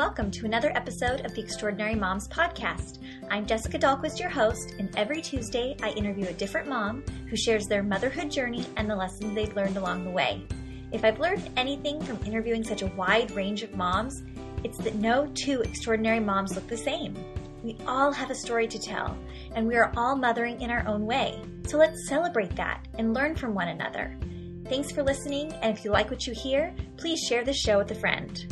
welcome to another episode of the Extraordinary Moms Podcast. I'm Jessica Dahlquist, your host, and every Tuesday I interview a different mom who shares their motherhood journey and the lessons they've learned along the way. If I've learned anything from interviewing such a wide range of moms, it's that no two extraordinary moms look the same. We all have a story to tell, and we are all mothering in our own way. So let's celebrate that and learn from one another. Thanks for listening, and if you like what you hear, please share this show with a friend.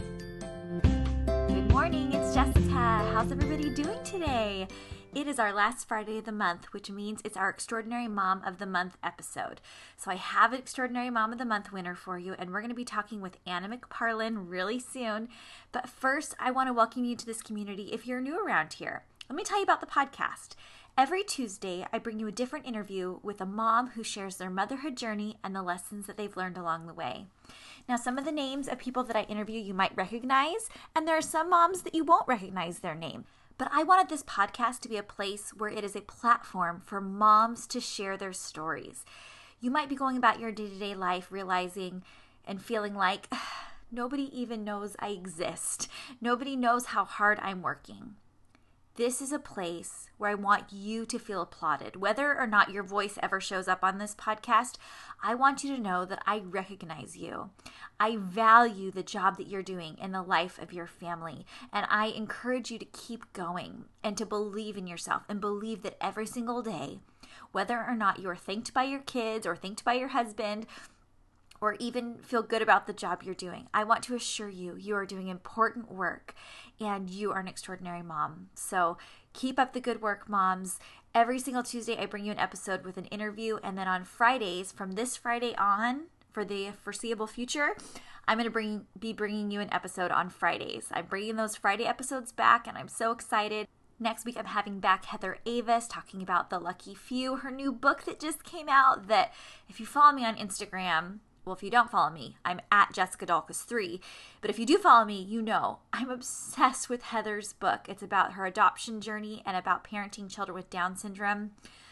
Good morning, it's Jessica. How's everybody doing today? It is our last Friday of the month, which means it's our Extraordinary Mom of the Month episode. So I have an Extraordinary Mom of the Month winner for you, and we're going to be talking with Anna McParlin really soon. But first, I want to welcome you to this community if you're new around here. Let me tell you about the podcast. Every Tuesday, I bring you a different interview with a mom who shares their motherhood journey and the lessons that they've learned along the way. Now, some of the names of people that I interview you might recognize, and there are some moms that you won't recognize their name. But I wanted this podcast to be a place where it is a platform for moms to share their stories. You might be going about your day-to-day life realizing and feeling like, nobody even knows I exist. Nobody knows how hard I'm working. This is a place where I want you to feel applauded. Whether or not your voice ever shows up on this podcast, I want you to know that I recognize you. I value the job that you're doing in the life of your family, and I encourage you to keep going and to believe in yourself and believe that every single day, whether or not you're thanked by your kids or thanked by your husband, or even feel good about the job you're doing, I want to assure you, you are doing important work and you are an extraordinary mom. So keep up the good work, moms. Every single Tuesday, I bring you an episode with an interview. And then on Fridays, from this Friday on, for the foreseeable future, I'm going to be bringing you an episode on Fridays. I'm bringing those Friday episodes back, and I'm so excited. Next week, I'm having back Heather Avis talking about The Lucky Few, her new book that just came out that if you follow me on Instagram, well, if you don't follow me, I'm at Jessica Dahlquist 3. But if you do follow me, you know I'm obsessed with Heather's book. It's about her adoption journey and about parenting children with Down syndrome.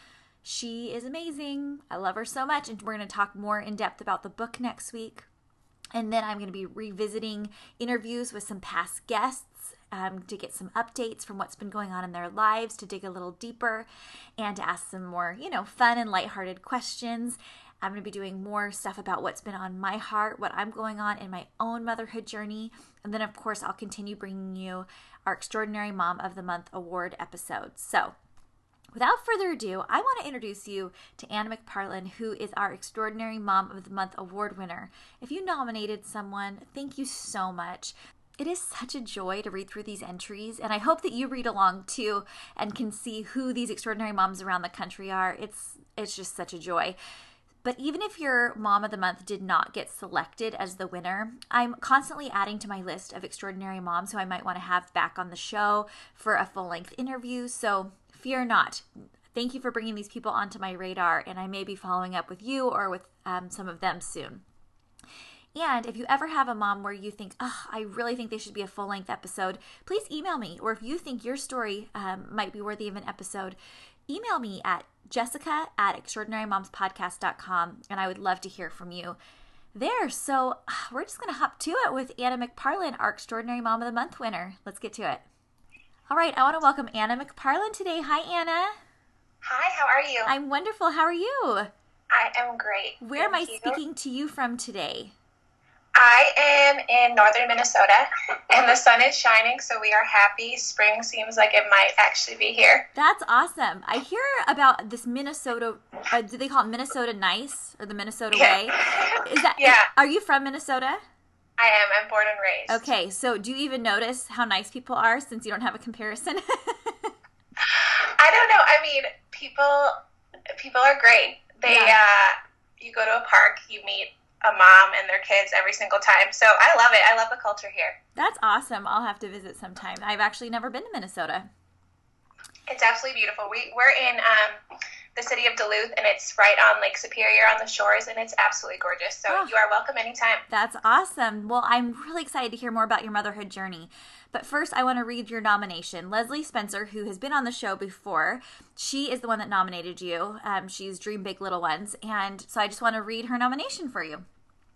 She is amazing. I love her so much. And we're going to talk more in depth about the book next week. And then I'm going to be revisiting interviews with some past guests to get some updates from what's been going on in their lives, to dig a little deeper and to ask some more, fun and lighthearted questions. I'm going to be doing more stuff about what's been on my heart, what I'm going on in my own motherhood journey. And then, of course, I'll continue bringing you our Extraordinary Mom of the Month Award episodes. So without further ado, I want to introduce you to Anna McParlin, who is our Extraordinary Mom of the Month Award winner. If you nominated someone, thank you so much. It is such a joy to read through these entries, and I hope that you read along too and can see who these extraordinary moms around the country are. It's just such a joy. But even if your Mom of the Month did not get selected as the winner, I'm constantly adding to my list of extraordinary moms who I might want to have back on the show for a full-length interview. So fear not. Thank you for bringing these people onto my radar, and I may be following up with you or with some of them soon. And if you ever have a mom where you think, I really think they should be a full-length episode, please email me. Or if you think your story might be worthy of an episode, email me at jessica@extraordinarymomspodcast.com, and I would love to hear from you there. So we're just going to hop to it with Anna McParlin, our Extraordinary Mom of the Month winner. Let's get to it. All right, I want to welcome Anna McParlin today. Hi, Anna. Hi, how are you? I'm wonderful. How are you? I am great. Where am I speaking to you from today? I am in northern Minnesota, and the sun is shining, so we are happy. Spring seems like it might actually be here. That's awesome. I hear about this Minnesota, do they call it Minnesota Nice, or the Minnesota Way? Are you from Minnesota? I am. I'm born and raised. Okay, so do you even notice how nice people are since you don't have a comparison? I don't know. I mean, people are great. You go to a park, you meet a mom and their kids every single time. So I love it. I love the culture here. That's awesome. I'll have to visit sometime. I've actually never been to Minnesota. It's absolutely beautiful. We're in the city of Duluth, and it's right on Lake Superior on the shores, and it's absolutely gorgeous. So you are welcome anytime. That's awesome. Well, I'm really excited to hear more about your motherhood journey. But first, I want to read your nomination. Leslie Spencer, who has been on the show before, she is the one that nominated you. She's Dream Big Little Ones. And so I just want to read her nomination for you.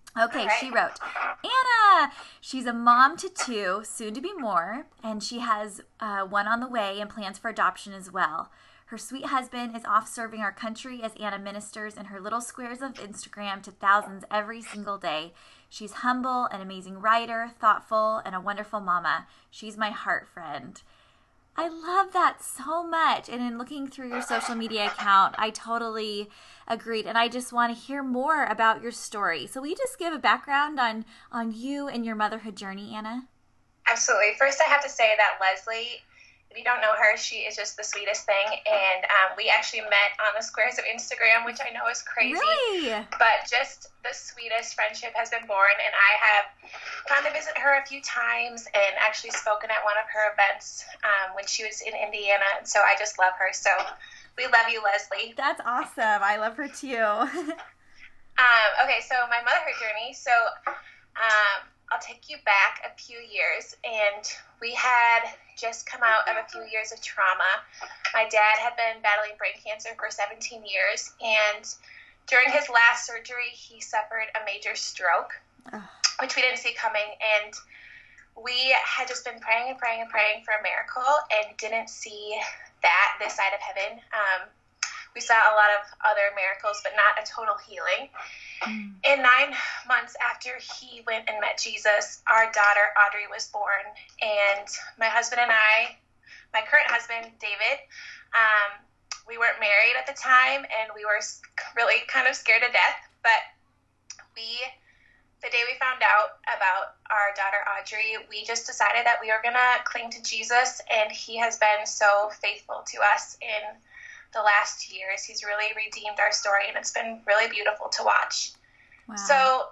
Okay, she wrote, Anna, she's a mom to 2, soon to be more, and she has one on the way and plans for adoption as well. Her sweet husband is off serving our country as Anna ministers in her little squares of Instagram to thousands every single day. She's humble, an amazing writer, thoughtful, and a wonderful mama. She's my heart friend. I love that so much. And in looking through your social media account, I totally agreed. And I just want to hear more about your story. So will you just give a background on you and your motherhood journey, Anna? Absolutely. First, I have to say that Leslie, if you don't know her, she is just the sweetest thing. And we actually met on the squares of Instagram, which I know is crazy. Really? But just the sweetest friendship has been born. And I have gone to visit her a few times and actually spoken at one of her events when she was in Indiana. And so I just love her. So we love you, Leslie. That's awesome. I love her too. Okay, so my motherhood journey. So I'll take you back a few years, and we had just come out of a few years of trauma. My dad had been battling brain cancer for 17 years, and during his last surgery, he suffered a major stroke, which we didn't see coming, and we had just been praying and praying and praying for a miracle and didn't see that this side of heaven. We saw a lot of other miracles, but not a total healing. And 9 months after he went and met Jesus, our daughter Audrey was born. And my husband and I, my current husband, David, we weren't married at the time, and we were really kind of scared to death. But the day we found out about our daughter Audrey, we just decided that we were going to cling to Jesus, and he has been so faithful to us in the last years. He's really redeemed our story, and it's been really beautiful to watch. Wow. So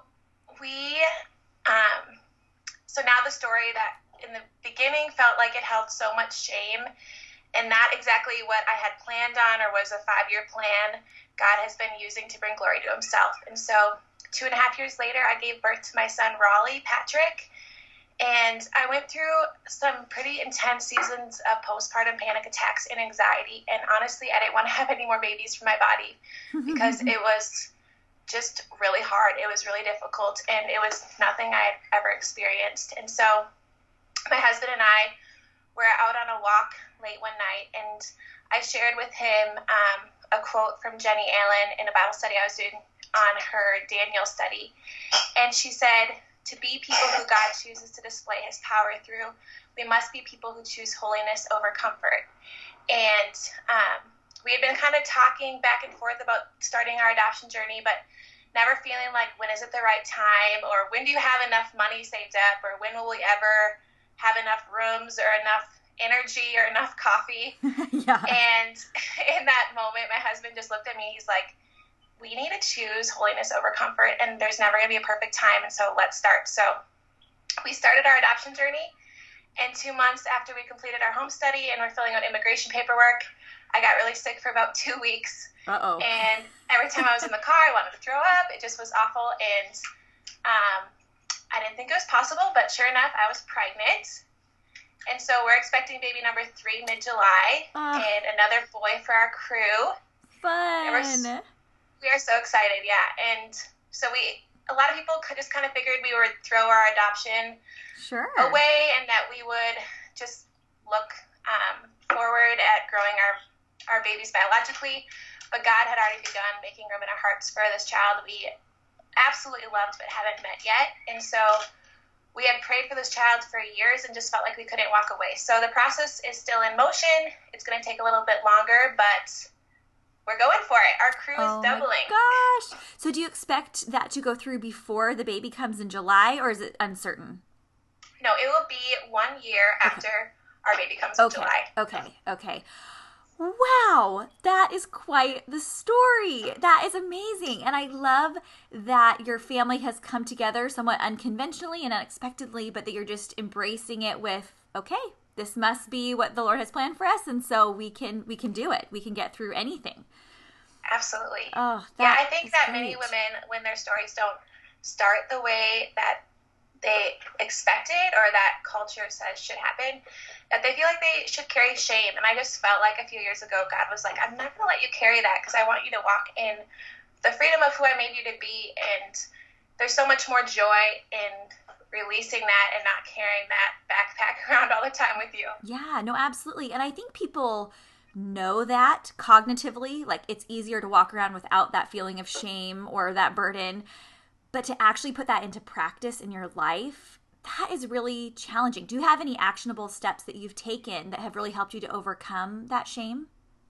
so now the story that in the beginning felt like it held so much shame and not exactly what I had planned on or was a 5-year plan, God has been using to bring glory to himself. And so 2.5 years later, I gave birth to my son, Raleigh Patrick. And I went through some pretty intense seasons of postpartum panic attacks and anxiety. And honestly, I didn't want to have any more babies for my body because it was just really hard. It was really difficult, and it was nothing I had ever experienced. And so my husband and I were out on a walk late one night, and I shared with him a quote from Jenny Allen in a Bible study I was doing on her Daniel study. And she said, "To be people who God chooses to display his power through, we must be people who choose holiness over comfort." And we had been kind of talking back and forth about starting our adoption journey, but never feeling like, when is it the right time, or when do you have enough money saved up, or when will we ever have enough rooms or enough energy or enough coffee? Yeah. And in that moment, my husband just looked at me. He's like, "We need to choose holiness over comfort, and there's never going to be a perfect time, and so let's start." So we started our adoption journey, and 2 months after we completed our home study and we're filling out immigration paperwork, I got really sick for about 2 weeks. Uh-oh. And every time I was in the car, I wanted to throw up. It just was awful, and I didn't think it was possible, but sure enough, I was pregnant. And so we're expecting baby number 3 mid-July, and another boy for our crew. Fun! We are so excited, yeah. And so a lot of people just kind of figured we would throw our adoption away, and that we would just look forward at growing our babies biologically. But God had already begun making room in our hearts for this child we absolutely loved but haven't met yet. And so we had prayed for this child for years and just felt like we couldn't walk away. So the process is still in motion. It's going to take a little bit longer, but we're going for it. Our crew is doubling. Oh my gosh. So do you expect that to go through before the baby comes in July, or is it uncertain? No, it will be 1 year after our baby comes in July. Okay. Wow, that is quite the story. That is amazing. And I love that your family has come together somewhat unconventionally and unexpectedly, but that you're just embracing it with, okay, this must be what the Lord has planned for us, and so we can do it. We can get through anything. Absolutely. Oh, yeah, I think that many women, when their stories don't start the way that they expected or that culture says should happen, that they feel like they should carry shame. And I just felt like a few years ago, God was like, "I'm not going to let you carry that, because I want you to walk in the freedom of who I made you to be, and there's so much more joy in releasing that and not carrying that backpack around all the time with you. Yeah, no, absolutely. And I think people know that cognitively, like it's easier to walk around without that feeling of shame or that burden. But to actually put that into practice in your life, that is really challenging. Do you have any actionable steps that you've taken that have really helped you to overcome that shame?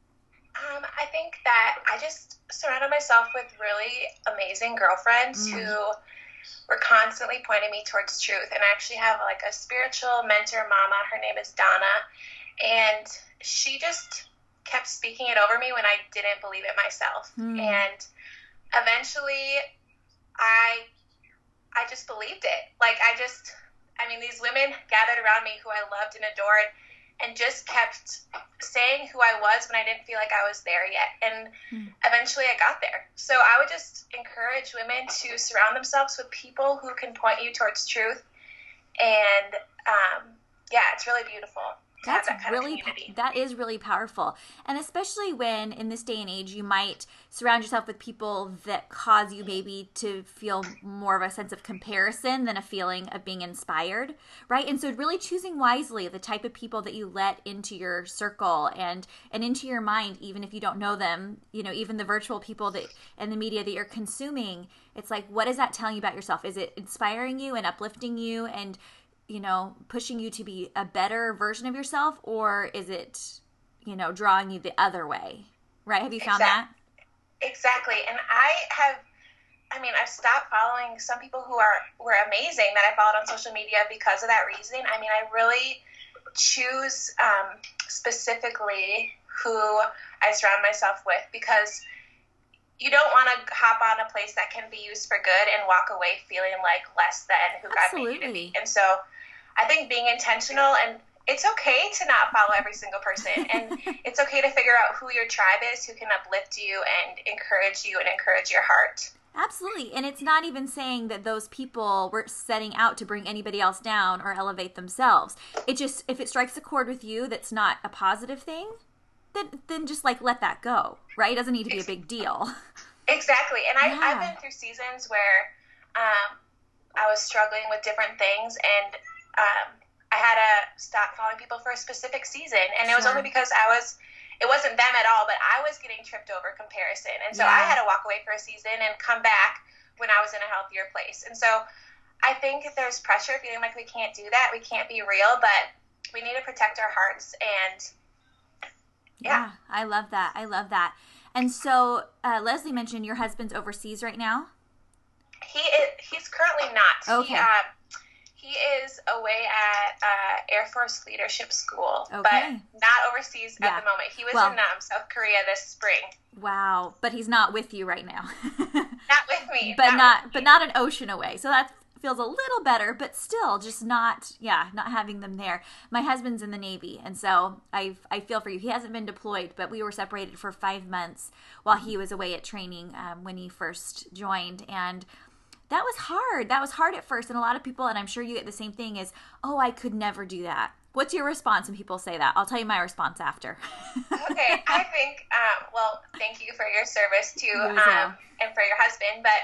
I think that I just surrounded myself with really amazing girlfriends who were constantly pointing me towards truth. And I actually have like a spiritual mentor mama. Her name is Donna. And she just kept speaking it over me when I didn't believe it myself. And eventually I just believed it. Like these women gathered around me who I loved and adored and just kept saying who I was when I didn't feel like I was there yet. And eventually I got there. So I would just encourage women to surround themselves with people who can point you towards truth. And it's really beautiful. That's really, that is really powerful. And especially when in this day and age, you might surround yourself with people that cause you maybe to feel more of a sense of comparison than a feeling of being inspired, right? And so really choosing wisely the type of people that you let into your circle and into your mind, even if you don't know them, even the virtual people that and the media that you're consuming, it's like, what is that telling you about yourself? Is it inspiring you and uplifting you and pushing you to be a better version of yourself, or is it, drawing you the other way, right? Have you found that? Exactly. And I've stopped following some people who were amazing that I followed on social media because of that reason. I really choose specifically who I surround myself with, because you don't want to hop on a place that can be used for good and walk away feeling like less than who God made you to be. And so I think being intentional, and it's okay to not follow every single person, and it's okay to figure out who your tribe is, who can uplift you and encourage your heart. Absolutely. And it's not even saying that those people were setting out to bring anybody else down or elevate themselves. It just, if it strikes a chord with you that's not a positive thing, then just let that go, right? It doesn't need to be a big deal. Exactly. And I've been through seasons where I was struggling with different things, and I had to stop following people for a specific season. And it was only because it wasn't them at all, but I was getting tripped over comparison. And so I had to walk away for a season and come back when I was in a healthier place. And so I think if there's pressure, feeling like we can't do that, we can't be real, but we need to protect our hearts. And yeah, I love that. And so Leslie mentioned your husband's overseas right now. He's currently not. Okay. He is away at Air Force Leadership School, okay, but not overseas at the moment. He was in South Korea this spring. Wow, but he's not with you right now. Not with me. But not an ocean away. So that feels a little better, but still just not having them there. My husband's in the Navy, and so I feel for you. He hasn't been deployed, but we were separated for 5 months while he was away at training when he first joined, and that was hard. That was hard at first, and a lot of people, and I'm sure you get the same thing, is, oh, I could never do that. What's your response when people say that? I'll tell you my response after. Okay, I think, thank you for your service too, and for your husband, but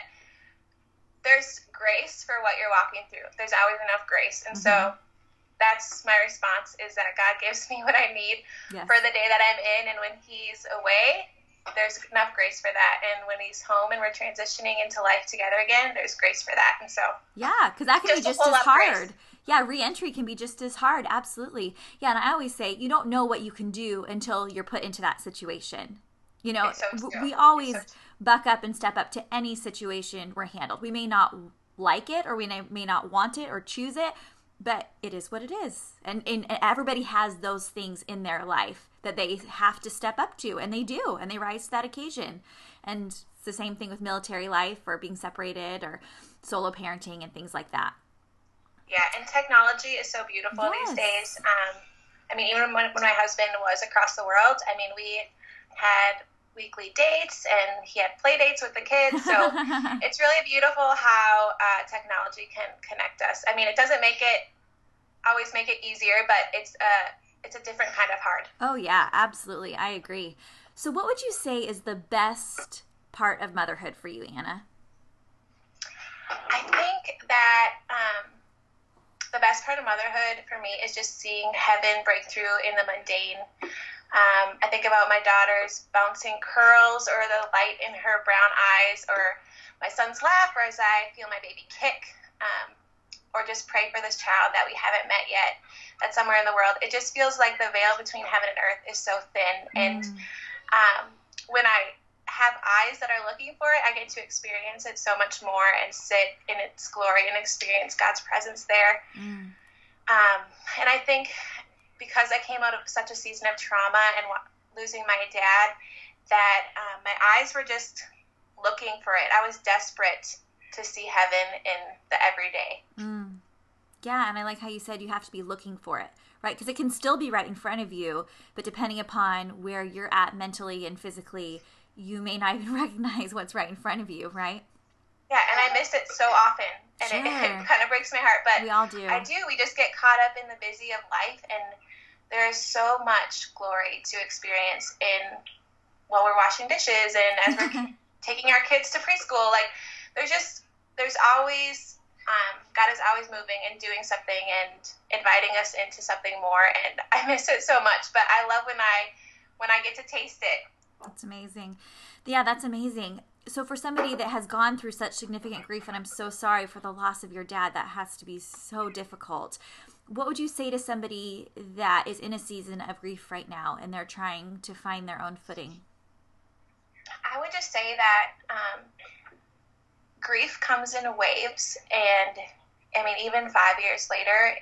there's grace for what you're walking through. There's always enough grace, and so that's my response, is that God gives me what I need for the day that I'm in, and when he's away, there's enough grace for that. And when he's home and we're transitioning into life together again, there's grace for that. And so because that can be just as hard. Grace. Yeah, re-entry can be just as hard. Absolutely. Yeah, and I always say, you don't know what you can do until you're put into that situation. We always buck up and step up to any situation we're handled. We may not like it, or we may not want it or choose it, but it is what it is. And everybody has those things in their life that they have to step up to, and they do, and they rise to that occasion. And it's the same thing with military life, or being separated, or solo parenting and things like that. Yeah, and technology is so beautiful these days. Even when my husband was across the world, we had weekly dates, and he had play dates with the kids. So it's really beautiful how technology can connect us. It doesn't always make it easier, but it's a different kind of hard. Oh yeah, absolutely. I agree. So what would you say is the best part of motherhood for you, Anna? I best part of motherhood for me is just seeing heaven break through in the mundane. I think about my daughter's bouncing curls or the light in her brown eyes or my son's laugh or as I feel my baby kick, or just pray for this child that we haven't met yet that's somewhere in the world. It just feels like the veil between heaven and earth is so thin. And when I have eyes that are looking for it, I get to experience it so much more and sit in its glory and experience God's presence there. And I think because I came out of such a season of trauma and losing my dad, that my eyes were just looking for it. I was desperate to see heaven in the everyday. Yeah, and I like how you said you have to be looking for it, right? Because it can still be right in front of you, but depending upon where you're at mentally and physically, you may not even recognize what's right in front of you, right? Yeah, and I miss it so often, and it kind of breaks my heart. But we all do. I do. We just get caught up in the busy of life, and there is so much glory to experience in while we're washing dishes and as we're taking our kids to preschool. Like, there's always, God is always moving and doing something and inviting us into something more. And I miss it so much, but I love when I get to taste it. That's amazing. Yeah, that's amazing. So for somebody that has gone through such significant grief, and I'm so sorry for the loss of your dad, that has to be so difficult. What would you say to somebody that is in a season of grief right now and they're trying to find their own footing? I would just say that grief comes in waves, and I mean, even 5 years later,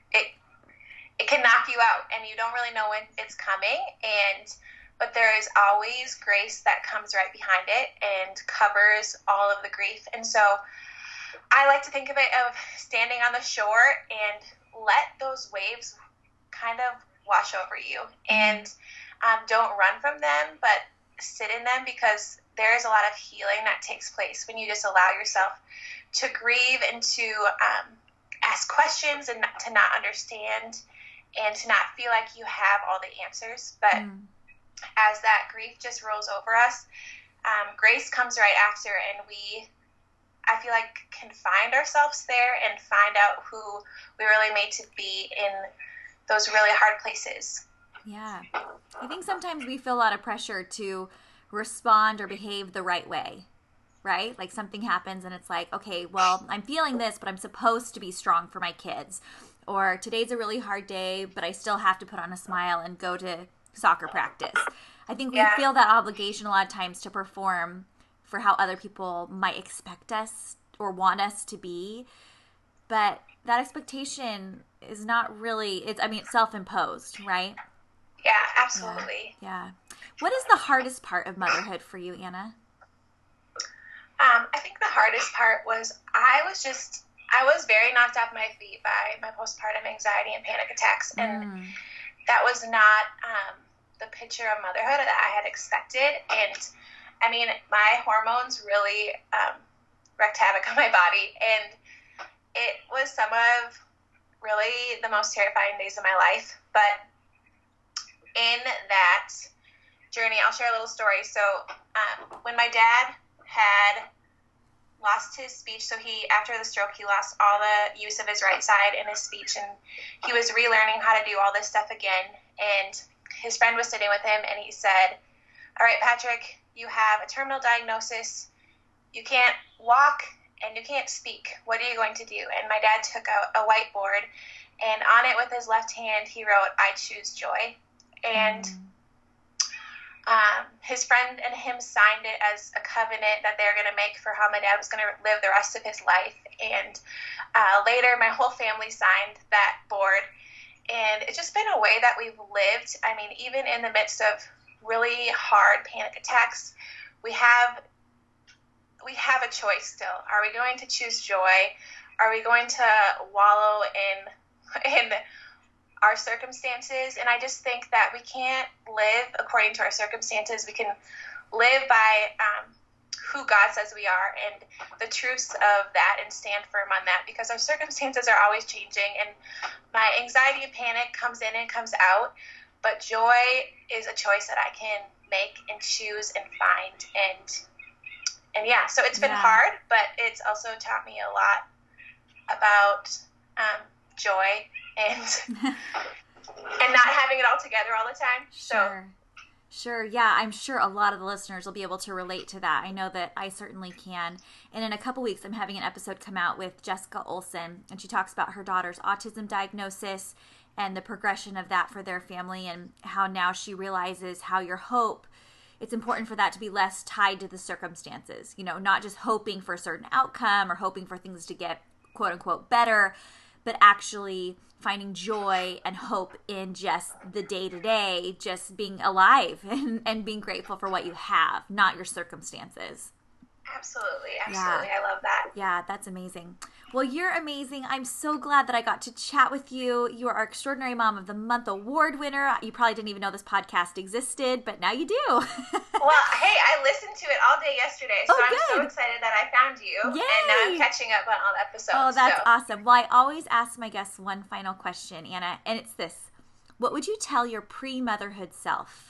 it can knock you out, and you don't really know when it's coming. But there is always grace that comes right behind it and covers all of the grief. And so I like to think of it of standing on the shore and let those waves kind of wash over you. And don't run from them, but sit in them, because there is a lot of healing that takes place when you just allow yourself to grieve and to ask questions and to not understand and to not feel like you have all the answers. But as that grief just rolls over us, grace comes right after, and I feel like, can find ourselves there and find out who we really made to be in those really hard places. Yeah. I think sometimes we feel a lot of pressure to respond or behave the right way, right? Like something happens and it's like, okay, well, I'm feeling this, but I'm supposed to be strong for my kids. Or today's a really hard day, but I still have to put on a smile and go to soccer practice. I think we feel that obligation a lot of times to perform for how other people might expect us or want us to be. But that expectation is not really, it's self-imposed, right? Yeah, absolutely. Yeah. What is the hardest part of motherhood for you, Anna? I think the hardest part was I was very knocked off my feet by my postpartum anxiety and panic attacks. And that was not the picture of motherhood that I had expected. And I mean, my hormones really wreaked havoc on my body. And it was some of really the most terrifying days of my life. But in that journey, I'll share a little story. So when my dad had lost his speech, so after the stroke, he lost all the use of his right side in his speech, and he was relearning how to do all this stuff again. And his friend was sitting with him, and he said, "All right, Patrick, you have a terminal diagnosis. You can't walk and you can't speak. What are you going to do?" And my dad took out a whiteboard, and on it with his left hand, he wrote, "I choose joy." And his friend and him signed it as a covenant that they're going to make for how my dad was going to live the rest of his life. And later, my whole family signed that board. And it's just been a way that we've lived. I mean, even in the midst of really hard panic attacks, we have a choice still. Are we going to choose joy? Are we going to wallow in our circumstances? And I just think that we can't live according to our circumstances. We can live by who God says we are and the truths of that and stand firm on that, because our circumstances are always changing, and my anxiety and panic comes in and comes out, but joy is a choice that I can make and choose and find. And yeah, so it's been hard, but it's also taught me a lot about joy and and not having it all together all the time. Sure. Yeah, I'm sure a lot of the listeners will be able to relate to that. I know that I certainly can. And in a couple weeks, I'm having an episode come out with Jessica Olsen, and she talks about her daughter's autism diagnosis and the progression of that for their family, and how now she realizes how your hope, it's important for that to be less tied to the circumstances, not just hoping for a certain outcome or hoping for things to get quote unquote better, but actually finding joy and hope in just the day-to-day, just being alive and being grateful for what you have, not your circumstances. Absolutely. Yeah. I love that. Yeah, that's amazing. Well, you're amazing. I'm so glad that I got to chat with you. You are our Extraordinary Mom of the Month award winner. You probably didn't even know this podcast existed, but now you do. Well, hey, I listened to it all day yesterday, so I'm so excited that I found you. Yay! And now I'm catching up on all the episodes. Oh, that's awesome. Well, I always ask my guests one final question, Anna, and it's this. What would you tell your pre-motherhood self?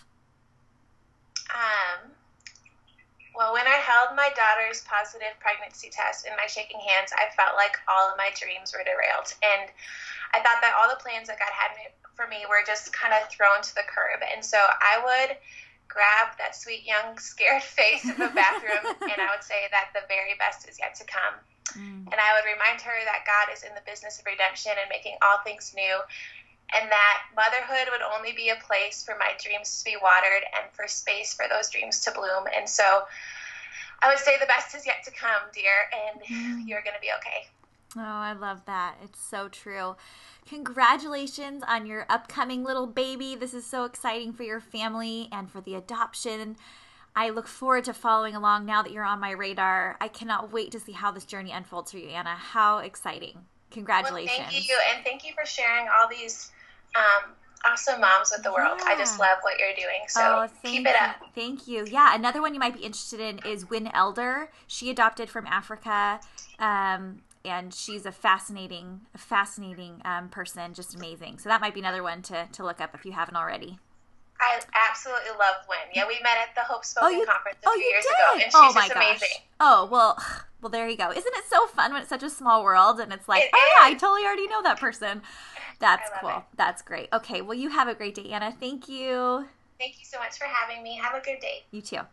Well, when I held my daughter's positive pregnancy test in my shaking hands, I felt like all of my dreams were derailed. And I thought that all the plans that God had for me were just kind of thrown to the curb. And so I would grab that sweet, young, scared face of a bathroom, and I would say that the very best is yet to come. And I would remind her that God is in the business of redemption and making all things new, and that motherhood would only be a place for my dreams to be watered and for space for those dreams to bloom. And so I would say the best is yet to come, dear, and you're going to be okay. Oh, I love that. It's so true. Congratulations on your upcoming little baby. This is so exciting for your family and for the adoption. I look forward to following along now that you're on my radar. I cannot wait to see how this journey unfolds for you, Anna. How exciting. Congratulations. Well, thank you, and thank you for sharing all these awesome moms with the world. I just love what you're doing, so keep it up. Thank you. Yeah, another one you might be interested in is Wynn Elder. She adopted from Africa, and she's a fascinating person, just amazing. So that might be another one to look up if you haven't already. I absolutely love Wynn. Yeah, we met at the Hope Spoken Conference a few years ago, and she's just amazing. Oh, well, there you go. Isn't it so fun when it's such a small world and it's like, I totally already know that person. That's cool. That's great. Okay, well, you have a great day, Anna. Thank you. Thank you so much for having me. Have a good day. You too.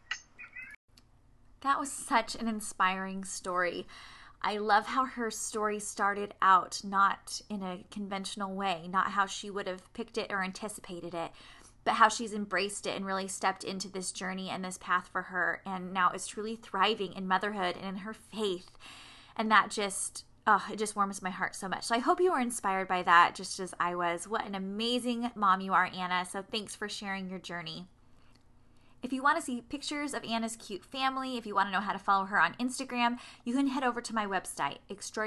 That was such an inspiring story. I love how her story started out not in a conventional way, not how she would have picked it or anticipated it, but how she's embraced it and really stepped into this journey and this path for her, and now is truly thriving in motherhood and in her faith. And that just, it just warms my heart so much. So I hope you were inspired by that just as I was. What an amazing mom you are, Anna. So thanks for sharing your journey. If you want to see pictures of Anna's cute family, if you want to know how to follow her on Instagram, you can head over to my website,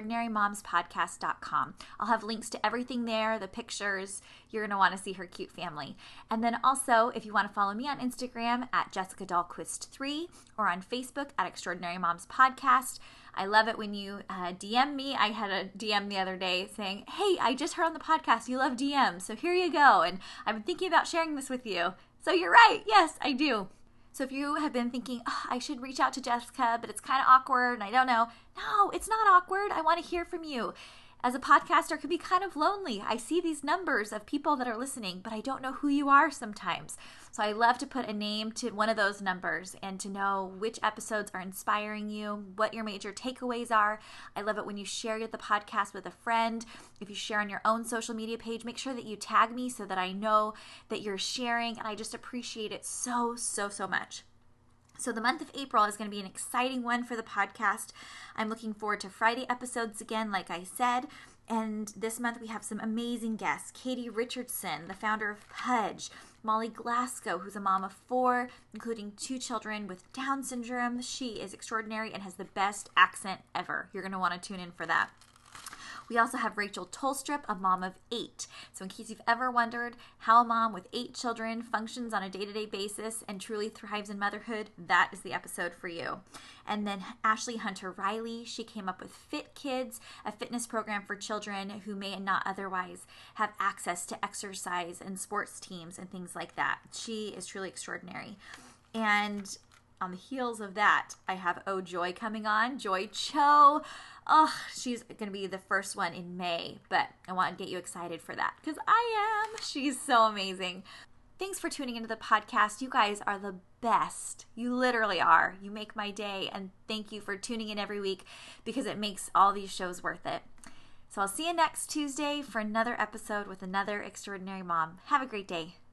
extraordinarymomspodcast.com. I'll have links to everything there, the pictures. You're going to want to see her cute family. And then also, if you want to follow me on Instagram at Jessica Dahlquist 3 or on Facebook at Extraordinary Moms Podcast. I love it when you DM me. I had a DM the other day saying, hey, I just heard on the podcast you love DMs, so here you go. And I've been thinking about sharing this with you. So you're right. Yes, I do. So if you have been thinking, I should reach out to Jessica, but it's kind of awkward and I don't know. No, it's not awkward. I want to hear from you. As a podcaster, it can be kind of lonely. I see these numbers of people that are listening, but I don't know who you are sometimes. So I love to put a name to one of those numbers and to know which episodes are inspiring you, what your major takeaways are. I love it when you share the podcast with a friend. If you share on your own social media page, make sure that you tag me so that I know that you're sharing, and I just appreciate it so, so, so much. So the month of April is going to be an exciting one for the podcast. I'm looking forward to Friday episodes again, like I said. And this month we have some amazing guests. Katie Richardson, the founder of Pudge. Molly Glasgow, who's a mom of 4, including 2 children with Down syndrome. She is extraordinary and has the best accent ever. You're going to want to tune in for that. We also have Rachel Tolstrup, a mom of 8. So in case you've ever wondered how a mom with 8 children functions on a day-to-day basis and truly thrives in motherhood, that is the episode for you. And then Ashley Hunter Riley, she came up with Fit Kids, a fitness program for children who may not otherwise have access to exercise and sports teams and things like that. She is truly extraordinary. And on the heels of that, I have Oh Joy coming on, Joy Cho. Oh, she's going to be the first one in May, but I want to get you excited for that because I am. She's so amazing. Thanks for tuning into the podcast. You guys are the best. You literally are. You make my day, and thank you for tuning in every week because it makes all these shows worth it. So I'll see you next Tuesday for another episode with another extraordinary mom. Have a great day.